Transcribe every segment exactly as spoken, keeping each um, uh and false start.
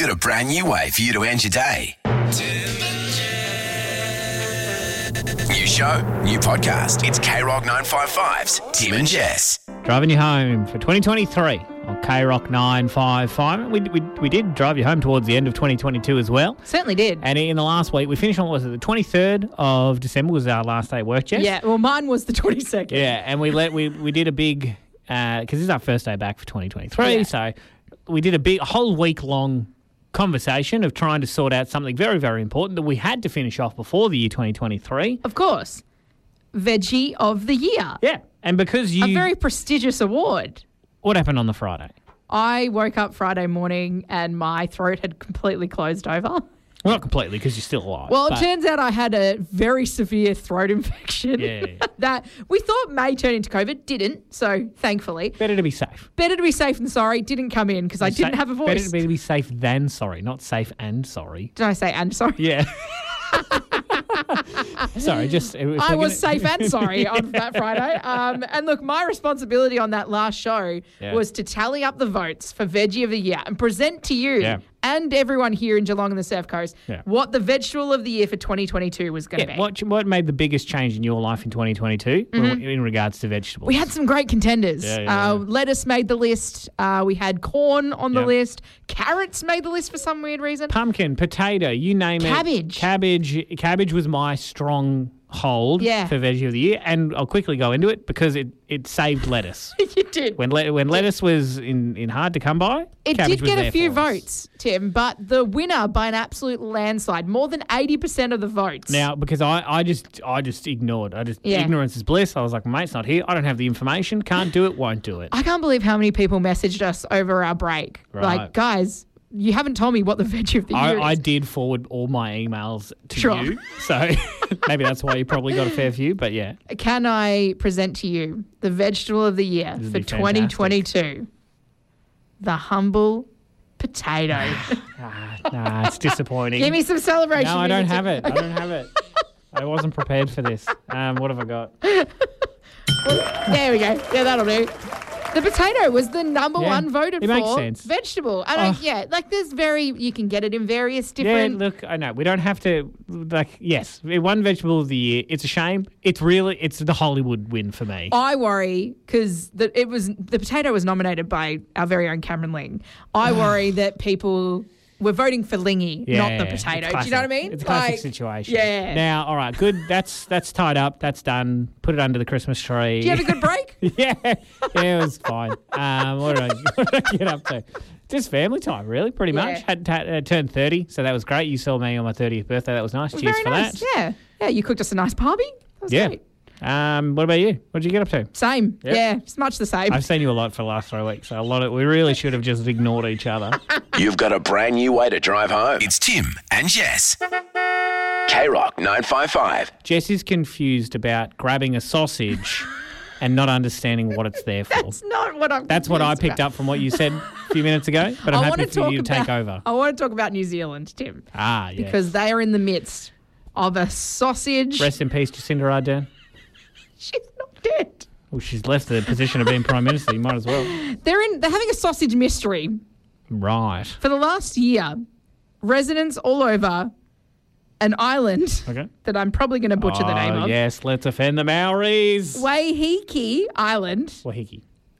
got a brand new way for you to end your day. New show, new podcast. It's K Rock nine fifty-five's Tim and Jess. Driving you home for twenty twenty-three on K Rock nine fifty-five. We, we, we did drive you home towards the end of twenty twenty-two as well. Certainly did. And in the last week, we finished on, what was it, the twenty-third of December was our last day at work, Jess? Yeah, well, mine was the twenty-second. Yeah, and we let we, we did a big, because uh, this is our first day back for twenty twenty-three, Yeah. so we did a big, a whole week-long conversation of trying to sort out something very, very important that we had to finish off before the year twenty twenty-three. Of course. Veggie of the Year. Yeah, and because you... A very prestigious award. What happened on the Friday? I woke up Friday morning and my throat had completely closed over. Well, not completely, because you're still alive. Well, but- it turns out I had a very severe throat infection Yeah. that we thought may turn into COVID. Didn't, so thankfully. Better to be safe. Better to be safe than sorry. Didn't come in because I didn't Sa- have a voice. Better to be, to be safe than sorry, not safe and sorry. Did I say and sorry? Yeah. Sorry, just... if I we're was gonna- safe and sorry on that Friday. Um, and look, my responsibility on that last show Yeah. was to tally up the votes for Veggie of the Year and present to you Yeah. and everyone here in Geelong and the Surf Coast Yeah. what the Vegetable of the Year for twenty twenty-two was going to Yeah, be. what, what made the biggest change in your life in twenty twenty-two in regards to vegetables? We had some great contenders. Yeah, yeah, uh, yeah. Lettuce made the list. Uh, we had corn on the Yep. list. Carrots made the list for some weird reason. Pumpkin, potato, you name Cabbage. it. Cabbage. Cabbage. Cabbage was my strong hold Yeah. for Veggie of the Year, and I'll quickly go into it because it, it saved lettuce. You did. When le- when lettuce was in, in hard to come by, It cabbage did was get a there few for us. votes, Tim, but the winner by an absolute landslide, more than eighty percent of the votes. Now, because I, I just I just ignored. I just Yeah. ignorance is bliss. I was like, mate's not here. I don't have the information. Can't do it. Won't do it. I can't believe how many people messaged us over our break. Right. Like, guys, you haven't told me what the Veggie of the I, Year I is. did forward all my emails to Sure. you, so maybe that's why you probably got a fair few. But yeah, Can I present to you the Vegetable of the Year This would for be twenty twenty-two? The humble potato. ah, nah, it's disappointing. Give me some celebration. No, I don't music. have it. I don't have it. I wasn't prepared for this. Um, what have I got? There we go. Yeah, that'll do. The potato was the number Yeah, one voted it for makes sense. vegetable. I don't, Oh. yeah, like there's very, you can get it in various Yeah, different. look, I know we don't have to. Like, yes, one vegetable of the year. It's a shame. It's really, it's the Hollywood win for me. I worry because it was the potato was nominated by our very own Cameron Ling. I worry that people were voting for Lingy, Yeah, not the it's potato. Do classic. you know what I mean? It's a classic Like, situation. Yeah. Now, all right, good. That's that's tied up. That's done. Put it under the Christmas tree. Do you have a good break? yeah, yeah, it was fine. Um, what did I, what did I get up to? Just family time, really, pretty Yeah. much. Had ta- uh, turned thirty, so that was great. You saw me on my thirtieth birthday. That was nice. Cheers Very for nice. that. Yeah. Yeah, you cooked us a nice barbie. That was Yeah. great. Um, what about you? What did you get up to? Same. Yep. Yeah, it's much the same. I've seen you a lot for the last three weeks, so a lot of we really should have just ignored each other. You've got a brand new way to drive home. It's Tim and Jess. K Rock nine fifty-five. Jess is confused about grabbing a sausage and not understanding what it's there for. That's not what I'm That's what I confused picked about. up from what you said a few minutes ago, but I'm I happy want to for talk you to about, take over. I want to talk about New Zealand, Tim, Ah, yes. because they are in the midst of a sausage. Rest in peace, Jacinda Ardern. She's not dead. Well, she's left the position of being Prime Minister. You might as well. They're in. They're having a sausage mystery Right. for the last year. Residents all over an island Okay. that I'm probably going to butcher the name Oh, of. yes, let's offend the Maoris. Waiheke Island. Wahiki.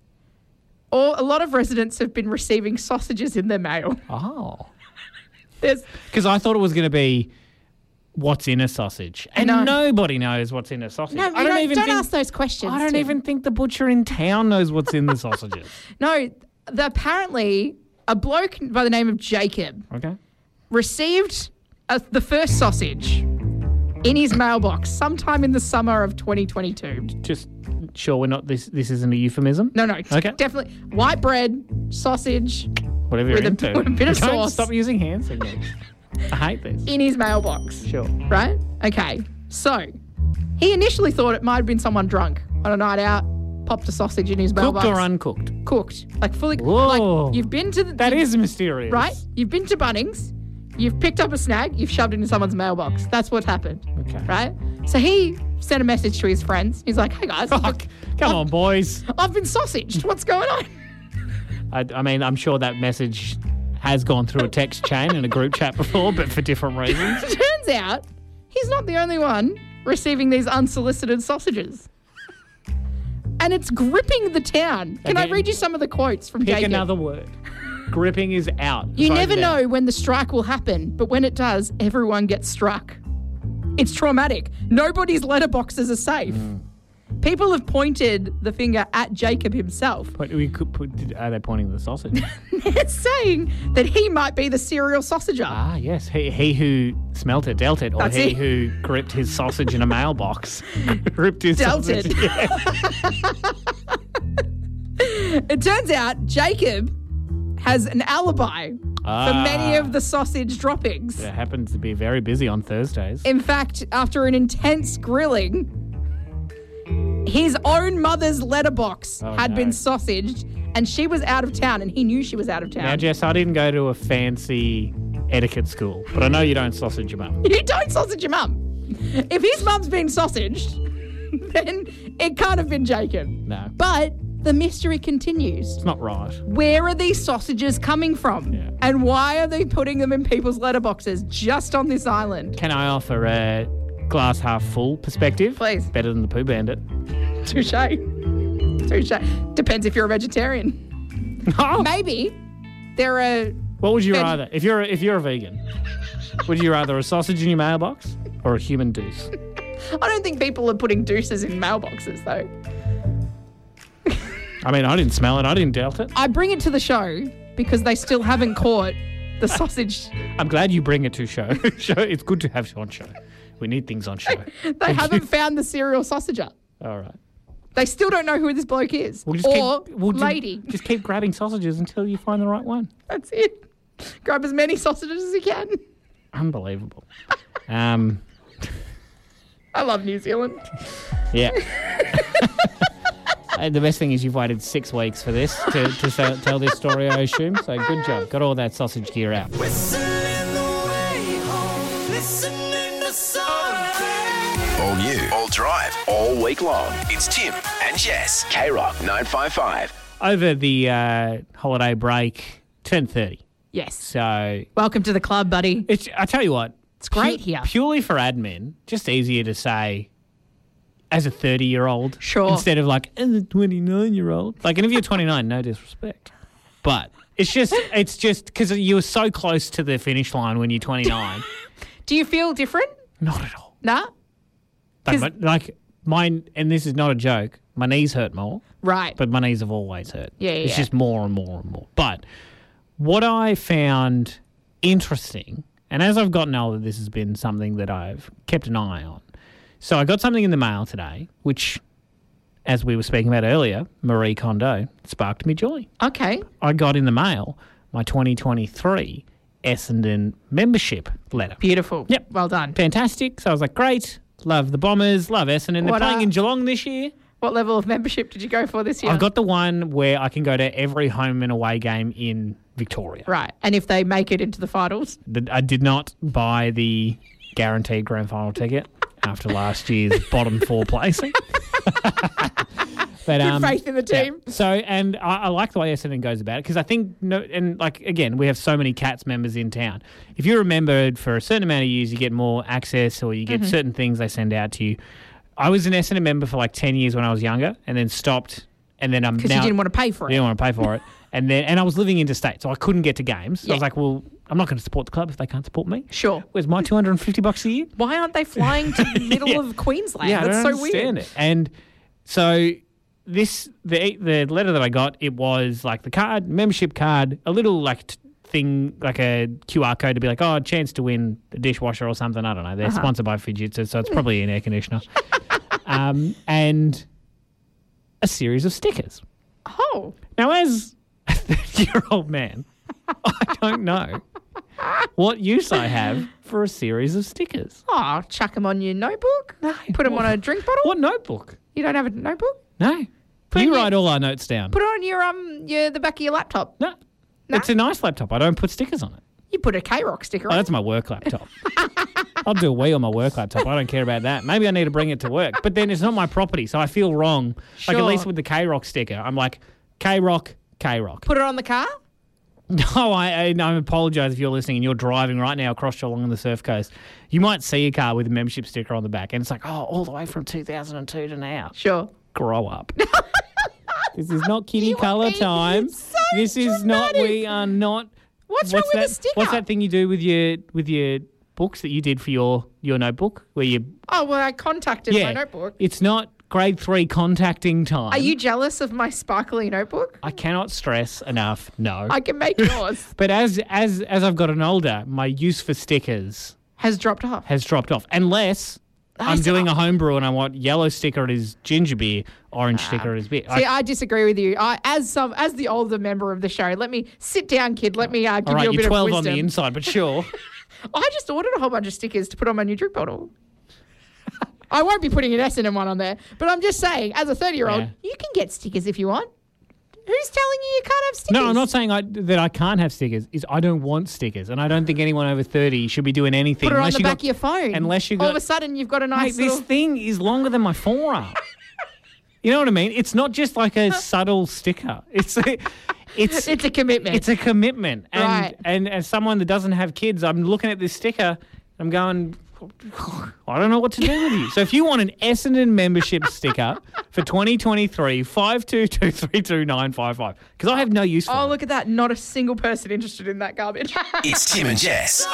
Or a lot of residents have been receiving sausages in their mail. Oh. There's Because I thought it was going to be what's in a sausage. And know. nobody knows what's in a sausage. no, I you don't, don't, even don't think, ask those questions. I don't Tim. even think the butcher in town knows what's in the sausages. No, the, apparently a bloke by the name of Jacob Okay. received a, the first sausage in his mailbox sometime in the summer of twenty twenty-two. Just sure we're not this this isn't a euphemism. No, no, Okay. definitely white bread, sausage Whatever you're with a- into. with a bit of Don't sauce. Stop using hand signals. I hate this. in his mailbox. Sure. Right? Okay. So he initially thought it might have been someone drunk on a night out, popped a sausage in his mailbox. Cooked or uncooked? Cooked. Like fully Whoa. like you've been to the That you- is mysterious. right? You've been to Bunnings, you've picked up a snag, you've shoved it in someone's mailbox. That's what's happened. Okay. Right? So he sent a message to his friends. He's like, hey guys, I've, Fuck. Come on, boys. I've been sausaged. What's going on? I, I mean, I'm sure that message has gone through a text chain and a group chat before, but for different reasons. Turns out he's not the only one receiving these unsolicited sausages. And it's gripping the town. Can Again, I read you some of the quotes from Pick Jacob? another word. Gripping is out. You Vote never it know out. when the strike will happen, but when it does, everyone gets struck. It's traumatic. Nobody's letterboxes are safe. Mm. People have pointed the finger at Jacob himself. But we could put, are they pointing to the sausage? They're saying that he might be the serial sausager. Ah, yes. He, he who smelt it, dealt it. Or That's he it. who gripped his sausage in a mailbox. gripped his Dealt sausage. it. Yeah. It turns out Jacob has an alibi Ah. for many of the sausage droppings. It happens to be very busy on Thursdays. In fact, after an intense grilling, his own mother's letterbox Oh, had no. been sausaged, and she was out of town, and he knew she was out of town. Now, Jess, I didn't go to a fancy etiquette school, but I know you don't sausage your mum. You don't sausage your mum. If his mum's been sausaged, then it can't have been Jacob. No. But the mystery continues. It's not right. Where are these sausages coming from? Yeah. And why are they putting them in people's letterboxes just on this island? Can I offer a glass half full perspective? Please. Better than the Pooh Bandit. Touche. Touche. Depends if you're a vegetarian. Maybe there are... What would you Veg- rather? If you're a, if you're a vegan, would you rather a sausage in your mailbox or a human deuce? I don't think people are putting deuces in mailboxes, though. I mean, I didn't smell it. I didn't doubt it. I bring it to the show because they still haven't caught the sausage. I'm glad you bring it to show. show. It's good to have on show. We need things on show. They Thank haven't you. found the serial sausager. All right. They still don't know who this bloke is. We'll just or keep, we'll ju- lady. Just keep grabbing sausages until you find the right one. That's it. Grab as many sausages as you can. Unbelievable. um, I love New Zealand. yeah. Uh, the best thing is you've waited six weeks for this to, to tell, tell this story, I assume. So good job. Got all that sausage gear out. All new, all drive, all week long. It's Tim and Jess. K-Rock nine five five. Over the uh, holiday break, turned thirty. Yes. So Welcome to the club, buddy. it's, I tell you what. It's great here. Purely for admin, just easier to say as a thirty-year-old. Sure. Instead of like, as a twenty-nine-year-old. Like, and if you're twenty-nine, no disrespect. But it's just, it's just because you were so close to the finish line when you're twenty-nine. Do you feel different? Not at all. Nah? Like, 'Cause- my- like mine, and this is not a joke, my knees hurt more, Right. but my knees have always hurt. Yeah, yeah, It's yeah. just more and more and more. But what I found interesting, and as I've gotten older, this has been something that I've kept an eye on. So I got something in the mail today, which, as we were speaking about earlier, Marie Kondo, sparked me joy. Okay. I got in the mail my twenty twenty-three Essendon membership letter. Beautiful. Yep. Well done. Fantastic. So I was like, great. Love the Bombers. Love Essendon. They're What, playing uh, in Geelong this year. What level of membership did you go for this year? I've got the one where I can go to every home and away game in Victoria. Right. And if they make it into the finals? The- I did not buy the guaranteed grand final ticket after last year's bottom four placing. But, Good faith in the yeah. team. So, and I, I like the way Essendon goes about it because I think, no, and like, again, we have so many Cats members in town. If you're remembered for a certain amount of years, you get more access or you get Mm-hmm. certain things they send out to you. I was an Essendon member for like ten years when I was younger and then stopped. And then I'm Because now. you didn't want to pay for I it. didn't want to pay for it. And then, and I was living interstate, so I couldn't get to games. So I Yeah. was like, well, I'm not going to support the club if they can't support me. Sure. Where's my two hundred fifty bucks a year? Why aren't they flying to the middle Yeah. of Queensland? Yeah, That's I so don't understand weird. it. And so this the the letter that I got, it was like the card, membership card, a little like t- thing, like a Q R code to be like, oh, a chance to win a dishwasher or something. I don't know. They're Uh-huh. sponsored by Fujitsu, so it's probably an air conditioner. um, and a series of stickers. Oh. Now, as a thirty-year-old man, I don't know what use I have for a series of stickers. Oh, chuck them on your notebook? No. Put them on a drink bottle? What notebook? You don't have a notebook? No. Put you in your- write all our notes down. Put it on your um your the back of your laptop. No. No? It's a nice laptop. I don't put stickers on it. You put a K-Rock sticker Oh, on. that's my work laptop. I'll do a wee on my work laptop. I don't care about that. Maybe I need to bring it to work. But then it's not my property, so I feel wrong. Like, at Sure. least with the K-Rock sticker, I'm like, K-Rock, K-Rock. Put it on the car? No, I, I, I apologise if you're listening and you're driving right now across Geelong on the Surf Coast. You might see a car with a membership sticker on the back and it's like, oh, all the way from two thousand two to now. Sure. Grow up. This is not kitty You colour are being time. so this is not, dramatic. we are not. What's, wrong with that, the sticker? What's that thing you do with your with your books that you did for your, your notebook? Where you Oh, well, I contacted Yeah. my notebook. It's not grade three contacting time. Are you jealous of my sparkly notebook? I cannot stress enough, no. I can make yours. But as as as I've gotten older, my use for stickers Has dropped off. has dropped off. Unless I'm see, doing a homebrew and I want yellow sticker at his ginger beer, orange sticker at his beer. See, I, I disagree with you. I, as some, as the older member of the show, let me sit down, kid. Let me uh, give all right, you a you're bit twelve of on wisdom. the inside, but sure. I just ordered a whole bunch of stickers to put on my new drink bottle. I won't be putting an Essendon one on there, but I'm just saying, as a thirty-year-old, Yeah. you can get stickers if you want. Who's telling you you can't have stickers? No, I'm not saying I, that I can't have stickers. Is I don't want stickers, and I don't think anyone over thirty should be doing anything Put it on unless the you back got, of your phone. Unless you All got, of a sudden, you've got a nice mate, this little... thing is longer than my forearm. You know what I mean? It's not just like a subtle sticker. It's a, it's It's a commitment. It's a commitment. And, Right. and as someone that doesn't have kids, I'm looking at this sticker. I'm going, I don't know what to do with you. So if you want an Essendon membership sticker for twenty twenty-three, five two two three two nine five five, because I have no use for Oh, it. look at that. Not a single person interested in that garbage. It's Tim and Jess.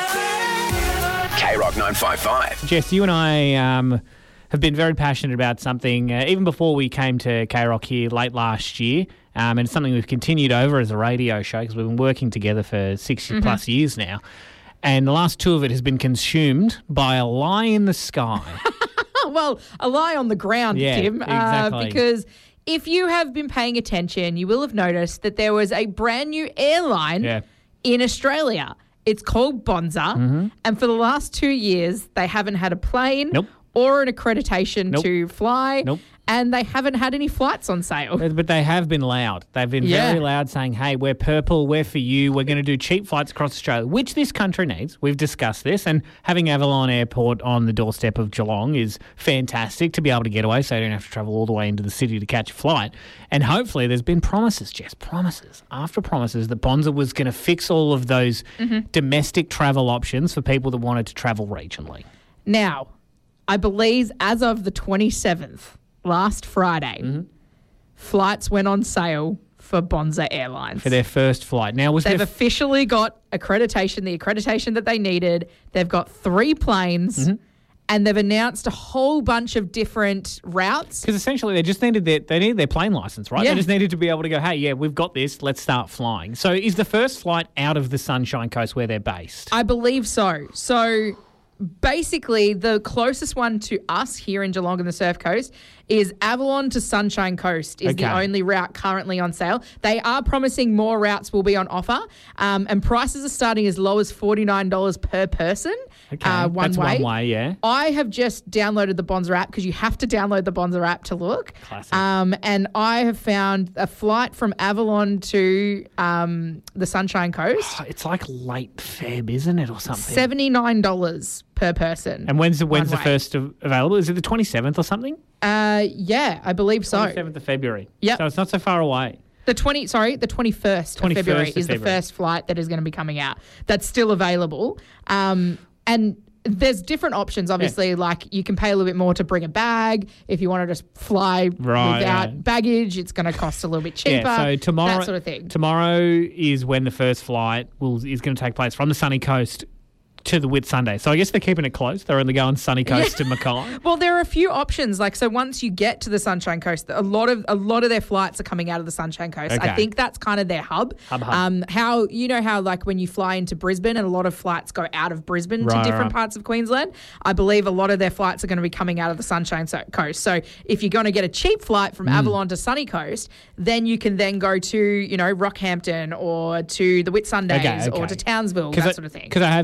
K Rock nine five five. Jess, you and I um, have been very passionate about something uh, even before we came to K-Rock here late last year. Um, and it's something we've continued over as a radio show because we've been working together for six Mm-hmm. plus years now. And the last two of it has been consumed by a lie in the sky. Well, a lie on the ground, Yeah, Tim. exactly. Uh, because if you have been paying attention, you will have noticed that there was a brand new airline Yeah. in Australia. It's called Bonza. Mm-hmm. And for the last two years, they haven't had a plane Nope. or an accreditation Nope. to fly. Nope. And they haven't had any flights on sale. But they have been loud. They've been Yeah. very loud saying, hey, we're purple, we're for you, we're going to do cheap flights across Australia, which this country needs. We've discussed this. And having Avalon Airport on the doorstep of Geelong is fantastic to be able to get away so you don't have to travel all the way into the city to catch a flight. And hopefully there's been promises, Jess, promises after promises that Bonza was going to fix all of those Mm-hmm. domestic travel options for people that wanted to travel regionally. Now, I believe as of the twenty-seventh, last Friday, Mm-hmm. flights went on sale for Bonza Airlines. For their first flight. Now, was They've there officially got accreditation, the accreditation that they needed. They've got three planes Mm-hmm. and they've announced a whole bunch of different routes. Because essentially they just needed their they needed their plane license, right? Yeah. They just needed to be able to go, hey, yeah, we've got this. Let's start flying. So is the first flight out of the Sunshine Coast where they're based? I believe so. So basically, the closest one to us here in Geelong and the Surf Coast is Avalon to Sunshine Coast is the Okay. only route currently on sale. They are promising more routes will be on offer, um, and prices are starting as low as forty-nine dollars per person. Okay, uh, one that's way. one way, yeah. I have just downloaded the Bonza app because you have to download the Bonza app to look. Classic. Um, and I have found a flight from Avalon to um, the Sunshine Coast, It's like late Feb, isn't it, or something? seventy-nine dollars per person. And when's the when's the way. first av- available? Is it the twenty-seventh or something? Uh, yeah, I believe so. twenty-seventh of February. Yep. So it's not so far away. The twenty, sorry, the twenty-first of twenty-first February of is the February. first flight that is going to be coming out. That's still available. Um, and there's different options, obviously. Like you can pay a little bit more to bring a bag. If you want to just fly Right, without yeah. baggage, it's going to cost a little bit cheaper. Yeah, so tomorrow, that sort of thing. tomorrow is when the first flight will is going to take place from the sunny coast to the Whitsunday. So I guess they're keeping it close. They're only going sunny coast to Mackay. Well, there are a few options. Like, so once you get to the Sunshine Coast, a lot of a lot of their flights are coming out of the Sunshine Coast. Okay. I think that's kind of their hub. Hub, hub. Um, how you know how like when you fly into Brisbane and a lot of flights go out of Brisbane Right, to different right. parts of Queensland. I believe a lot of their flights are going to be coming out of the Sunshine so- Coast. So if you're going to get a cheap flight from Mm. Avalon to Sunny Coast, then you can then go to you know Rockhampton or to the Whitsundays Okay, or okay. to Townsville, that sort of thing. Because I have seen that Avalon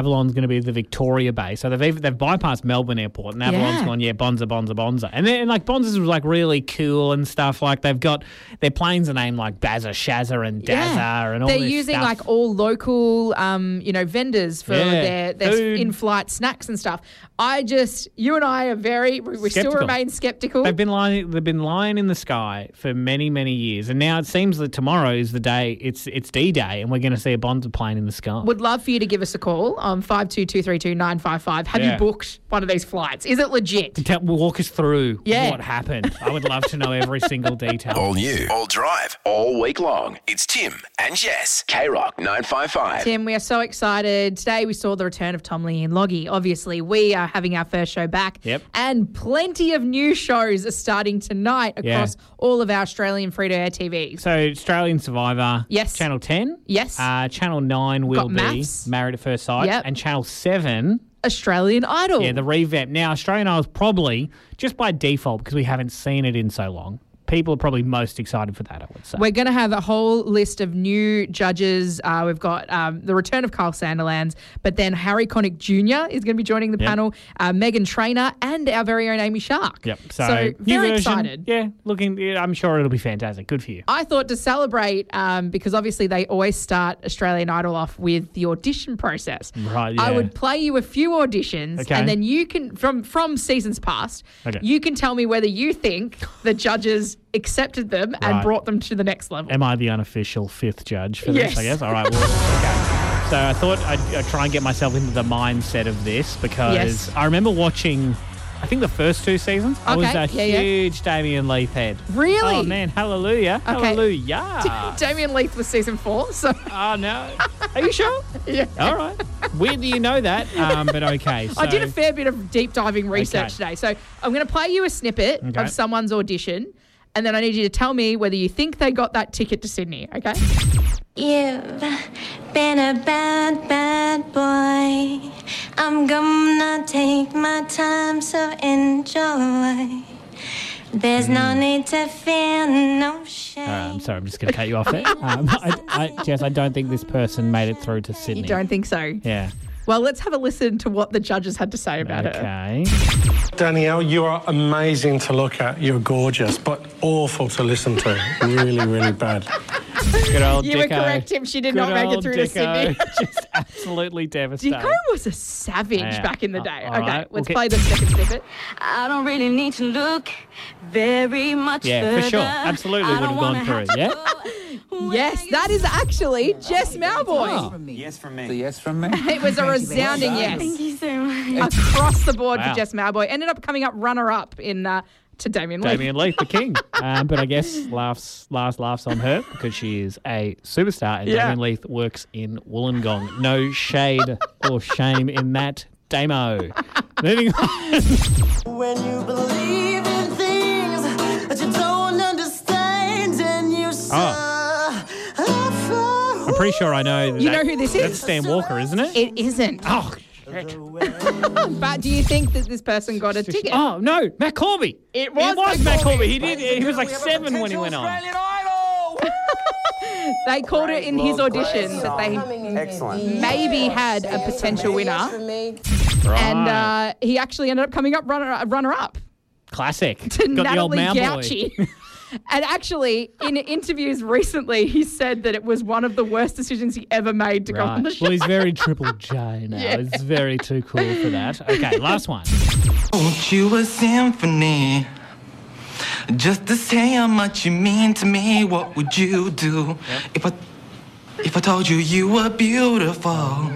Avalon's going to be the Victoria base. So they've even, they've bypassed Melbourne Airport, and Avalon's Yeah. gone, yeah, Bonza, Bonza, Bonza. And then like Bonza's was like really cool and stuff. Like they've got their planes are named like Bazza, Shazza, and Dazza, Yeah. and all They're this using stuff. like all local, um, you know, vendors for Yeah. their, their Food. in-flight snacks and stuff. I just, you and I are very, we we still Skeptical. remain skeptical. They've been lying. They've been lying in the sky for many, many years, and now it seems that tomorrow is the day. It's it's D-Day, and we're going to see a Bonza plane in the sky. Would love for you to give us a call on five two two three two nine five five. Have Yeah. you booked one of these flights? Is it legit? Tell, walk us through Yeah. what happened. I would love to know every single detail. All new, all drive, all week long. It's Tim and Jess. K-Rock nine five five. Tim, we are so excited. Today we saw the return of Tom Lee and Loggie. Obviously, we are having our first show back. Yep. And plenty of new shows are starting tonight across Yeah. all of our Australian free-to-air T Vs. So Australian Survivor. Yes. Channel ten. Yes. Uh, Channel nine will Got be Maths. Married at First Sight. Yep. And Channel seven. Australian Idol. Yeah, the revamp. Now, Australian Idol's probably, just by default, because we haven't seen it in so long, people are probably most excited for that, I would say. We're going to have a whole list of new judges. Uh, we've got um, the return of Carl Sanderlands, but then Harry Connick Junior is going to be joining the Yep. panel, uh, Megan Trainor, and our very own Amy Shark. Yep. So, So, new very version. excited. Yeah, looking. Yeah, I'm sure it'll be fantastic. Good for you. I thought to celebrate, um, because obviously they always start Australian Idol off with the audition process. Right, I yeah. would play you a few auditions, Okay. and then you can, from from seasons past, Okay. you can tell me whether you think the judges accepted them and Right. brought them to the next level. Am I the unofficial fifth judge for Yes. this, I guess? All right, well, okay. So I thought I'd, I'd try and get myself into the mindset of this because Yes. I remember watching, I think, the first two seasons. I was Okay, a yeah, yeah. huge Damien Leith head. Really? Oh, man, hallelujah. Okay. Hallelujah. Damien Leith was season four, so Oh, no. Are you sure? yeah. All right. Weird that you know that, um, but okay. So, I did a fair bit of deep diving research Okay. today. So I'm going to play you a snippet Okay. of someone's audition, and then I need you to tell me whether you think they got that ticket to Sydney, okay? You've been a bad, bad boy. I'm gonna take my time, so enjoy. There's no need to feel no shame. All right, I'm sorry. I'm just going to cut you off there. Um, I, I, Jess, I don't think this person made it through to Sydney. You don't think so? Yeah. Well, let's have a listen to what the judges had to say about her. Okay. Danielle, you are amazing to look at. You're gorgeous, but awful to listen to. Really, really bad. Good old You were Dicko. correct, Tim. She did Good not make it old through to Dicko. Sydney. Just absolutely devastating. Dicko was a savage Yeah. back in the day. Uh, all okay, right, let's okay. play the second snippet. I don't really need to look very much Yeah, further. for sure. Absolutely I would don't have gone wanna through, to yeah? go Yes, that is actually Jess Malboy. Yes from me. The yes from me. It was a resounding yes. Thank you so much. Across the board Wow. for Jess Malboy. Ended up coming up runner-up in uh, to Damien Leith. Damien Leith, the king. Um, but I guess laughs, last laughs on her because she is a superstar and Yeah. Damien Leith works in Wollongong. No shade or shame in that, Damo. Moving on. When you believe in things that you don't understand and you Oh. I'm pretty sure I know. That You know who this is? That's Stan Walker, isn't it? It isn't. Oh, But do you think that this person got a ticket? oh no, Matt Corby. It was It was Matt Matt Corby. Corby. He did. He was like seven when he went on. They called it in his audition that they Excellent. maybe had a potential winner, Right. and uh, he actually ended up coming up runner runner up Classic. to Got the old Natalie man boy. Gauchi. And actually, in interviews recently, he said that it was one of the worst decisions he ever made to go on Right. the show. Well, he's very Triple J now. Yeah. It's very too cool for that. Okay, last one. Won't you a symphony? Just to say how much you mean to me, what would you do if I if I told you you were beautiful?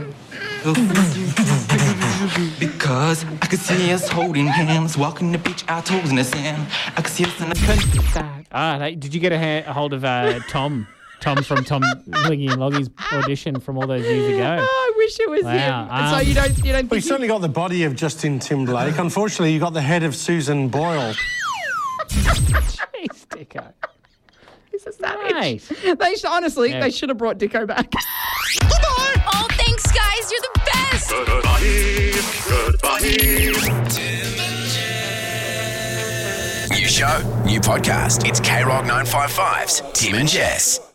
Because I could see us holding hands, walking the beach, our toes in the sand. I could see us in the Ah, they, did you get a, ha- a hold of uh, Tom? Tom from Tom Liggy and Loggie's audition from all those years ago. Oh, I wish it was Wow, him. And so um, you don't, you don't Well, you think certainly got the body of Justin Timberlake. Unfortunately, you got the head of Susan Boyle. Jeez, Dicko. he's a savage. Right. They sh- honestly, Yeah. they should have brought Dicko back. Oh, thanks, guys. You're the best. New show, new podcast. It's K-Rock nine five five's Tim and Jess.